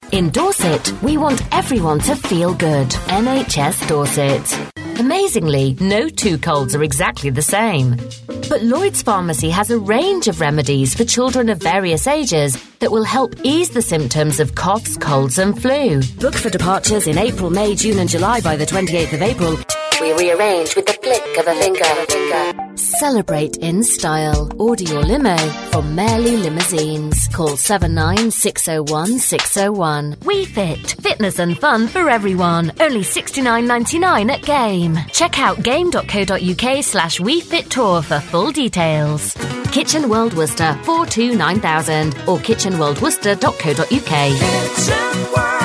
In Dorset, we want everyone to feel good. NHS Dorset. Amazingly, no two colds are exactly the same. But Lloyd's Pharmacy has a range of remedies for children of various ages that will help ease the symptoms of coughs, colds and flu. Book for departures in April, May, June and July by the 28th of April. We rearrange with the flick of a finger. Celebrate in style. Order your limo from Merley Limousines. Call 79601601. 601. We Fit. Fitness and fun for everyone. Only $69.99 at Game. Check out game.co.uk/WeFit Tour for full details. Kitchen World Worcester 429,000 or kitchenworldworcester.co.uk.